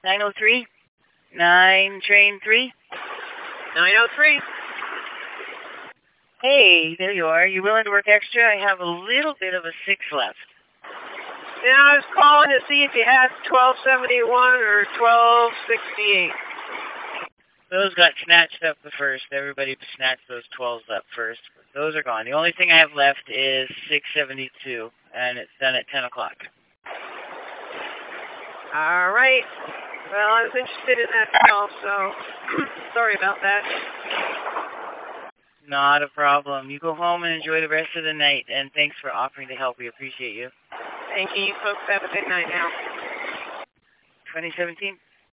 903. 9 train 3. 903. Hey, there you are. You willing to work extra? I have a little bit of a 6 left. Yeah, I was calling to see if you had 1271 or 1268. Those got snatched up the first. Everybody snatched those 12s up first. Those are gone. The only thing I have left is 672, and it's done at 10 o'clock. All right. Well, I was interested in that call, so sorry about that. Not a problem. You go home and enjoy the rest of the night, and thanks for offering to help. We appreciate you. Thank you. You folks have a good night now. 2017.